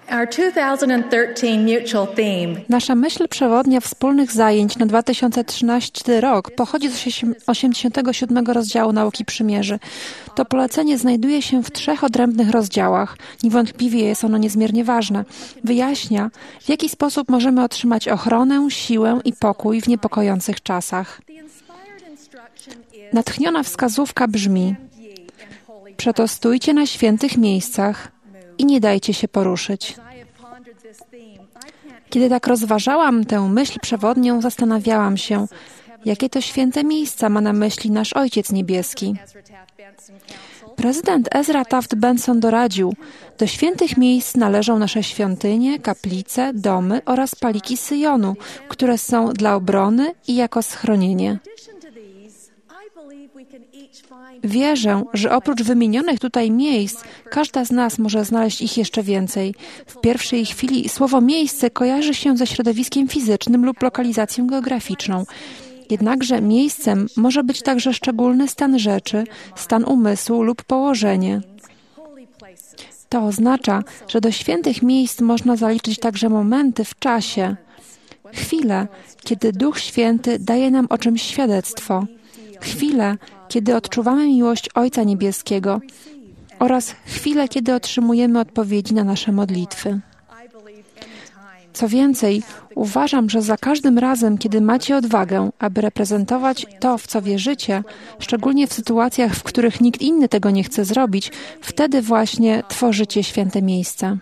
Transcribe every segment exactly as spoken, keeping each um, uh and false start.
Our two thousand thirteen mutual theme. Nasza myśl przewodnia wspólnych zajęć na dwa tysiące trzynasty rok pochodzi z osiemdziesiątego siódmego rozdziału Nauki Przymierzy. To polecenie znajduje się w trzech odrębnych rozdziałach. Niewątpliwie jest ono niezmiernie ważne. Wyjaśnia, w jaki sposób możemy otrzymać ochronę, siłę i pokój w niepokojących czasach. Natchniona wskazówka brzmi: przetostójcie na świętych miejscach i nie dajcie się poruszyć. Kiedy tak rozważałam tę myśl przewodnią, zastanawiałam się, jakie to święte miejsca ma na myśli nasz Ojciec Niebieski. Prezydent Ezra Taft Benson doradził: do świętych miejsc należą nasze świątynie, kaplice, domy oraz paliki Syjonu, które są dla obrony i jako schronienie. Wierzę, że oprócz wymienionych tutaj miejsc, każda z nas może znaleźć ich jeszcze więcej. W pierwszej chwili słowo miejsce kojarzy się ze środowiskiem fizycznym lub lokalizacją geograficzną. Jednakże miejscem może być także szczególny stan rzeczy, stan umysłu lub położenie. To oznacza, że do świętych miejsc można zaliczyć także momenty w czasie. Chwile, kiedy Duch Święty daje nam o czymś świadectwo. Chwile, kiedy odczuwamy miłość Ojca Niebieskiego oraz chwile, kiedy otrzymujemy odpowiedzi na nasze modlitwy. Co więcej, uważam, że za każdym razem, kiedy macie odwagę, aby reprezentować to, w co wierzycie, szczególnie w sytuacjach, w których nikt inny tego nie chce zrobić, wtedy właśnie tworzycie święte miejsca.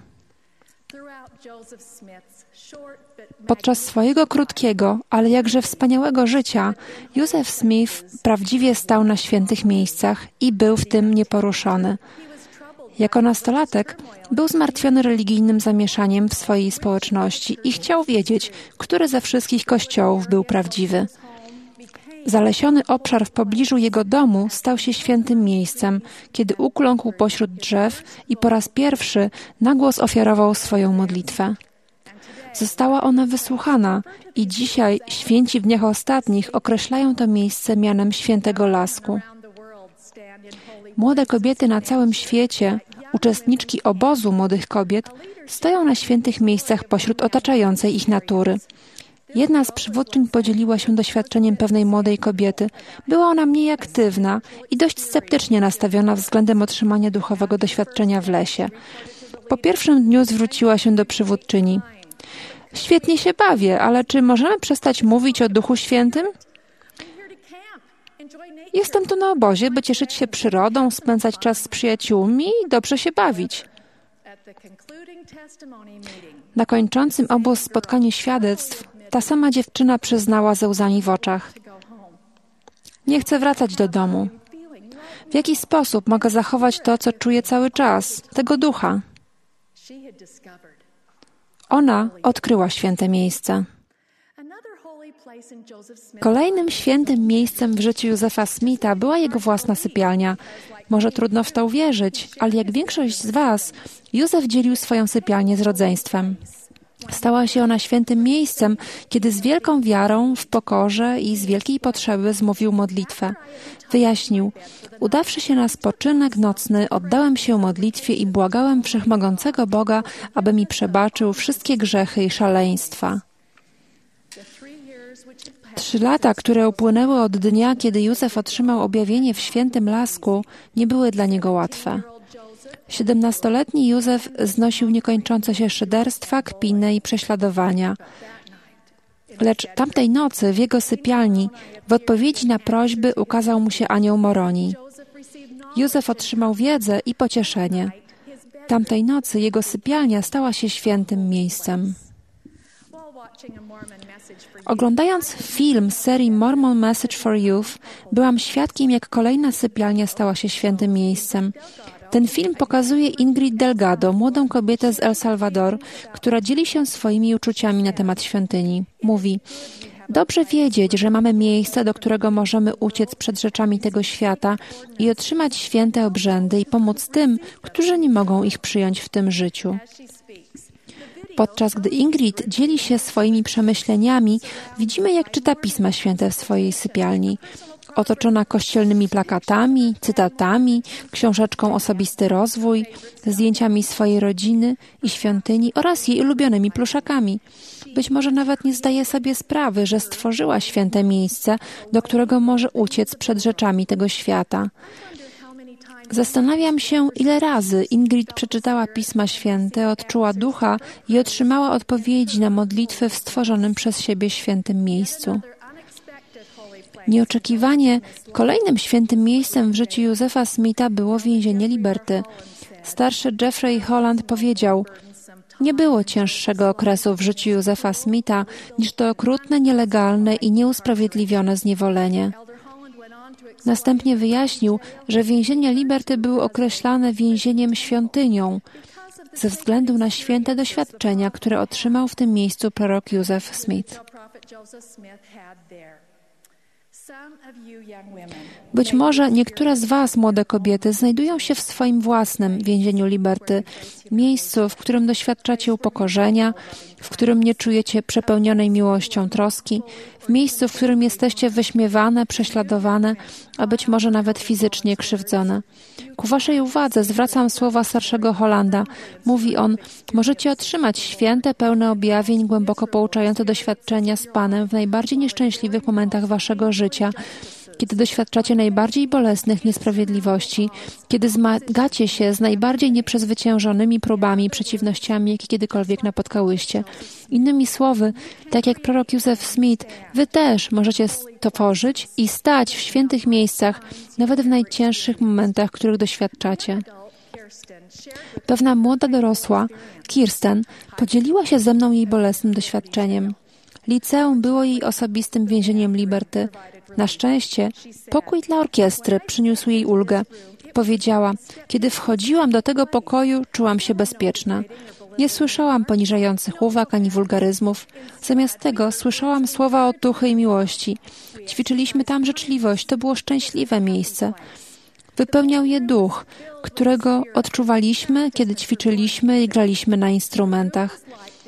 Podczas swojego krótkiego, ale jakże wspaniałego życia, Joseph Smith prawdziwie stał na świętych miejscach i był w tym nieporuszony. Jako nastolatek był zmartwiony religijnym zamieszaniem w swojej społeczności i chciał wiedzieć, który ze wszystkich kościołów był prawdziwy. Zalesiony obszar w pobliżu jego domu stał się świętym miejscem, kiedy ukląkł pośród drzew i po raz pierwszy na głos ofiarował swoją modlitwę. Została ona wysłuchana i dzisiaj święci w dniach ostatnich określają to miejsce mianem Świętego Lasku. Młode kobiety na całym świecie, uczestniczki obozu młodych kobiet, stoją na świętych miejscach pośród otaczającej ich natury. Jedna z przywódczyń podzieliła się doświadczeniem pewnej młodej kobiety. Była ona mniej aktywna i dość sceptycznie nastawiona względem otrzymania duchowego doświadczenia w lesie. Po pierwszym dniu zwróciła się do przywódczyni. Świetnie się bawię, ale czy możemy przestać mówić o Duchu Świętym? Jestem tu na obozie, by cieszyć się przyrodą, spędzać czas z przyjaciółmi i dobrze się bawić. Na kończącym obóz spotkaniu świadectw ta sama dziewczyna przyznała ze łzami w oczach: nie chcę wracać do domu. W jaki sposób mogę zachować to, co czuję cały czas, tego ducha? Ona odkryła święte miejsce. Kolejnym świętym miejscem w życiu Józefa Smitha była jego własna sypialnia. Może trudno w to uwierzyć, ale jak większość z was, Józef dzielił swoją sypialnię z rodzeństwem. Stała się ona świętym miejscem, kiedy z wielką wiarą, w pokorze i z wielkiej potrzeby zmówił modlitwę. Wyjaśnił: udawszy się na spoczynek nocny, oddałem się modlitwie i błagałem Wszechmogącego Boga, aby mi przebaczył wszystkie grzechy i szaleństwa. Trzy lata, które upłynęły od dnia, kiedy Józef otrzymał objawienie w Świętym Lasku, nie były dla niego łatwe. Siedemnastoletni Józef znosił niekończące się szyderstwa, kpiny i prześladowania. Lecz tamtej nocy w jego sypialni w odpowiedzi na prośby ukazał mu się anioł Moroni. Józef otrzymał wiedzę i pocieszenie. Tamtej nocy jego sypialnia stała się świętym miejscem. Oglądając film z serii Mormon Message for Youth, byłam świadkiem, jak kolejna sypialnia stała się świętym miejscem. Ten film pokazuje Ingrid Delgado, młodą kobietę z El Salvador, która dzieli się swoimi uczuciami na temat świątyni. Mówi: dobrze wiedzieć, że mamy miejsce, do którego możemy uciec przed rzeczami tego świata i otrzymać święte obrzędy i pomóc tym, którzy nie mogą ich przyjąć w tym życiu. Podczas gdy Ingrid dzieli się swoimi przemyśleniami, widzimy, jak czyta Pisma Święte w swojej sypialni. otoczona kościelnymi plakatami, cytatami, książeczką Osobisty rozwój, zdjęciami swojej rodziny i świątyni oraz jej ulubionymi pluszakami. Być może nawet nie zdaje sobie sprawy, że stworzyła święte miejsce, do którego może uciec przed rzeczami tego świata. Zastanawiam się, ile razy Ingrid przeczytała Pisma Święte, odczuła ducha i otrzymała odpowiedzi na modlitwy w stworzonym przez siebie świętym miejscu. Nieoczekiwanie kolejnym świętym miejscem w życiu Józefa Smitha było więzienie Liberty. Starszy Jeffrey Holland powiedział: nie było cięższego okresu w życiu Józefa Smitha niż to okrutne, nielegalne i nieusprawiedliwione zniewolenie. Następnie wyjaśnił, że więzienie Liberty było określane więzieniem świątynią ze względu na święte doświadczenia, które otrzymał w tym miejscu prorok Józef Smith. Być może niektóre z Was, młode kobiety, znajdują się w swoim własnym więzieniu Liberty, miejscu, w którym doświadczacie upokorzenia, w którym nie czujecie przepełnionej miłością troski, w miejscu, w którym jesteście wyśmiewane, prześladowane, a być może nawet fizycznie krzywdzone. Ku Waszej uwadze zwracam słowa starszego Hollanda. Mówi on: możecie otrzymać święte, pełne objawień, głęboko pouczające doświadczenia z Panem w najbardziej nieszczęśliwych momentach Waszego życia, kiedy doświadczacie najbardziej bolesnych niesprawiedliwości, kiedy zmagacie się z najbardziej nieprzezwyciężonymi próbami i przeciwnościami, jakie kiedykolwiek napotkałyście. Innymi słowy, tak jak prorok Józef Smith, Wy też możecie tworzyć i stać w świętych miejscach, nawet w najcięższych momentach, których doświadczacie. Pewna młoda dorosła, Kirsten, podzieliła się ze mną jej bolesnym doświadczeniem. Liceum było jej osobistym więzieniem Liberty. Na szczęście pokój dla orkiestry przyniósł jej ulgę. Powiedziała: kiedy wchodziłam do tego pokoju, czułam się bezpieczna. Nie słyszałam poniżających uwag ani wulgaryzmów. Zamiast tego słyszałam słowa otuchy i miłości. Ćwiczyliśmy tam życzliwość. To było szczęśliwe miejsce. Wypełniał je duch, którego odczuwaliśmy, kiedy ćwiczyliśmy i graliśmy na instrumentach.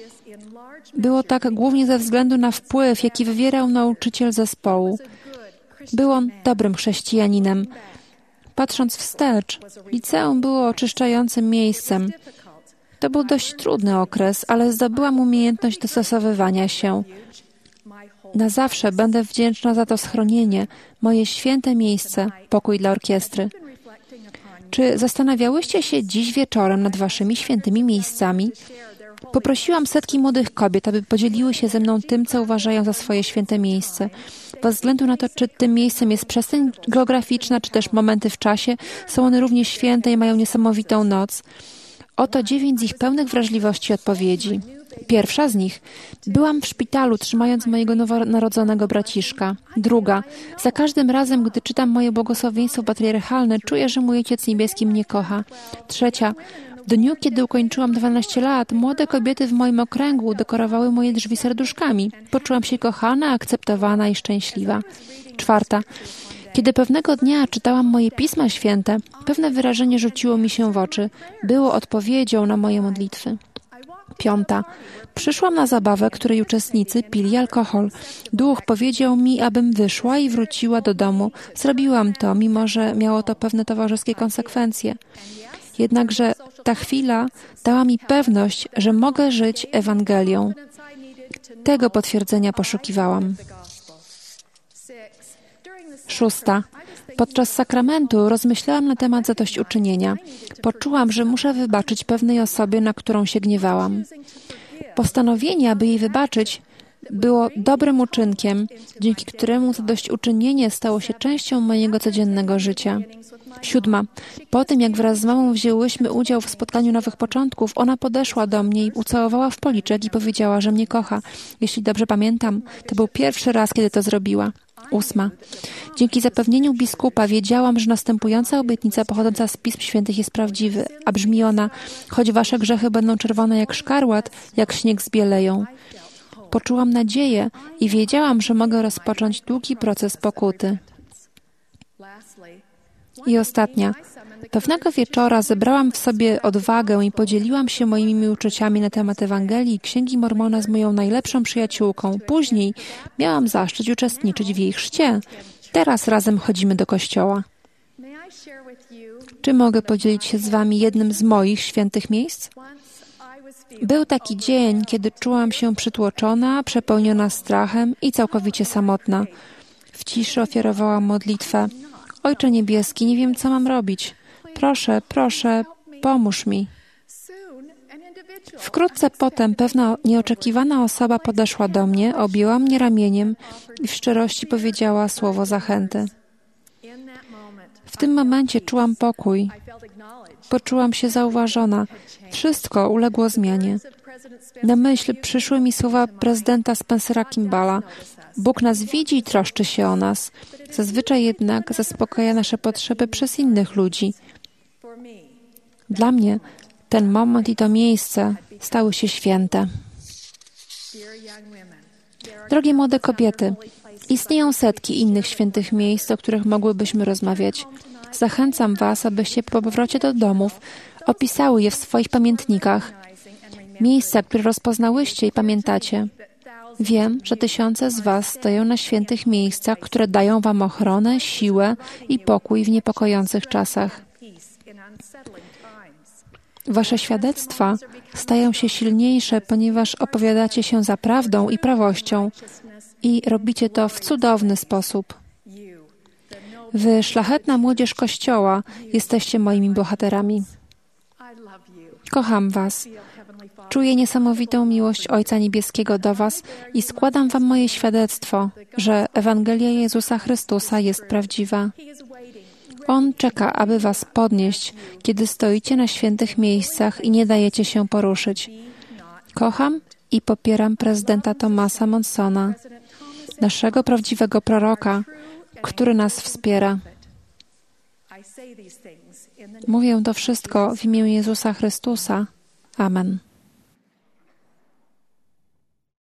Było tak głównie ze względu na wpływ, jaki wywierał nauczyciel zespołu. Był on dobrym chrześcijaninem. Patrząc wstecz, liceum było oczyszczającym miejscem. To był dość trudny okres, ale zdobyłam umiejętność dostosowywania się. Na zawsze będę wdzięczna za to schronienie, moje święte miejsce, pokój dla orkiestry. Czy zastanawiałyście się dziś wieczorem nad waszymi świętymi miejscami? Poprosiłam setki młodych kobiet, aby podzieliły się ze mną tym, co uważają za swoje święte miejsce. Bez względu na to, czy tym miejscem jest przestrzeń geograficzna, czy też momenty w czasie, są one równie święte i mają niesamowitą moc. Oto dziewięć z ich pełnych wrażliwości odpowiedzi. Pierwsza z nich. Byłam w szpitalu, trzymając mojego nowonarodzonego braciszka. Druga. Za każdym razem, gdy czytam moje błogosławieństwo patriarchalne, czuję, że mój Ojciec Niebieski mnie kocha. Trzecia. W dniu, kiedy ukończyłam dwanaście lat, młode kobiety w moim okręgu dekorowały moje drzwi serduszkami. Poczułam się kochana, akceptowana i szczęśliwa. Czwarta. Kiedy pewnego dnia czytałam moje Pisma Święte, pewne wyrażenie rzuciło mi się w oczy. Było odpowiedzią na moje modlitwy. Piąta. Przyszłam na zabawę, której uczestnicy pili alkohol. Duch powiedział mi, abym wyszła i wróciła do domu. Zrobiłam to, mimo że miało to pewne towarzyskie konsekwencje. Jednakże ta chwila dała mi pewność, że mogę żyć Ewangelią. Tego potwierdzenia poszukiwałam. Szósta. Podczas sakramentu rozmyślałam na temat zadośćuczynienia. Poczułam, że muszę wybaczyć pewnej osobie, na którą się gniewałam. Postanowienie, aby jej wybaczyć, było dobrym uczynkiem, dzięki któremu zadośćuczynienie stało się częścią mojego codziennego życia. Siódma. Po tym, jak wraz z mamą wzięłyśmy udział w spotkaniu nowych początków, ona podeszła do mnie i ucałowała w policzek i powiedziała, że mnie kocha. Jeśli dobrze pamiętam, to był pierwszy raz, kiedy to zrobiła. Ósma. Dzięki zapewnieniu biskupa wiedziałam, że następująca obietnica pochodząca z Pism Świętych jest prawdziwy, a brzmi ona: choć wasze grzechy będą czerwone jak szkarłat, jak śnieg zbieleją. Poczułam nadzieję i wiedziałam, że mogę rozpocząć długi proces pokuty. I ostatnia. Pewnego wieczora zebrałam w sobie odwagę i podzieliłam się moimi uczuciami na temat Ewangelii i Księgi Mormona z moją najlepszą przyjaciółką. Później miałam zaszczyt uczestniczyć w jej chrzcie. Teraz razem chodzimy do kościoła. Czy mogę podzielić się z wami jednym z moich świętych miejsc? Był taki dzień, kiedy czułam się przytłoczona, przepełniona strachem i całkowicie samotna. W ciszy ofiarowałam modlitwę. Ojcze Niebieski, nie wiem, co mam robić. Proszę, proszę, pomóż mi. Wkrótce potem pewna nieoczekiwana osoba podeszła do mnie, objęła mnie ramieniem i w szczerości powiedziała słowo zachęty. W tym momencie czułam pokój. Poczułam się zauważona. Wszystko uległo zmianie. Na myśl przyszły mi słowa prezydenta Spencera Kimballa. Bóg nas widzi i troszczy się o nas. Zazwyczaj jednak zaspokaja nasze potrzeby przez innych ludzi. Dla mnie ten moment i to miejsce stały się święte. Drogie młode kobiety, istnieją setki innych świętych miejsc, o których mogłybyśmy rozmawiać. Zachęcam was, abyście po powrocie do domów opisały je w swoich pamiętnikach. Miejsca, które rozpoznałyście i pamiętacie. Wiem, że tysiące z was stoją na świętych miejscach, które dają wam ochronę, siłę i pokój w niepokojących czasach. Wasze świadectwa stają się silniejsze, ponieważ opowiadacie się za prawdą i prawością i robicie to w cudowny sposób. Wy, szlachetna młodzież Kościoła, jesteście moimi bohaterami. Kocham was. Czuję niesamowitą miłość Ojca Niebieskiego do was i składam wam moje świadectwo, że Ewangelia Jezusa Chrystusa jest prawdziwa. On czeka, aby was podnieść, kiedy stoicie na świętych miejscach i nie dajecie się poruszyć. Kocham i popieram prezydenta Thomasa Monsona, naszego prawdziwego proroka, który nas wspiera. Mówię to wszystko w imię Jezusa Chrystusa. Amen.